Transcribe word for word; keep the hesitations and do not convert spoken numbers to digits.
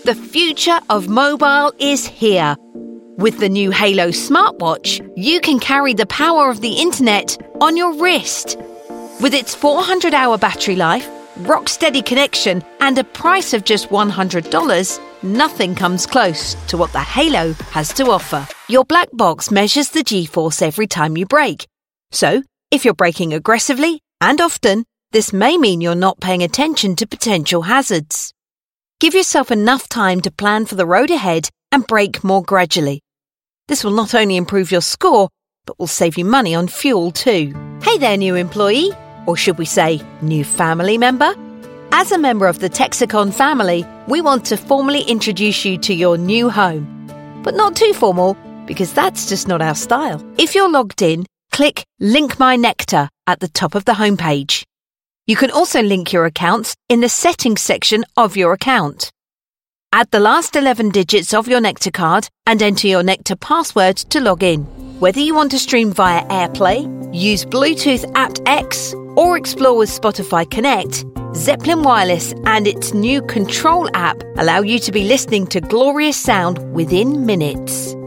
The future of mobile is here. With the new Halo smartwatch, you can carry the power of the internet on your wrist. With its four hundred hour battery life, rock-steady connection, and a price of just one hundred dollars, nothing comes close to what the Halo has to offer. Your black box measures the G-force every time you brake. So, if you're braking aggressively and often, this may mean you're not paying attention to potential hazards. Give yourself enough time to plan for the road ahead and brake more gradually. This will not only improve your score, but will save you money on fuel too. Hey there, new employee, or should we say, new family member? As a member of the Texicon family, we want to formally introduce you to your new home. But not too formal, because that's just not our style. If you're logged in, click Link My Nectar at the top of the homepage. You can also link your accounts in the settings section of your account. Add the last eleven digits of your Nectar card and enter your Nectar password to log in. Whether you want to stream via AirPlay, use Bluetooth aptX, or explore with Spotify Connect, Zeppelin Wireless and its new Control app allow you to be listening to glorious sound within minutes.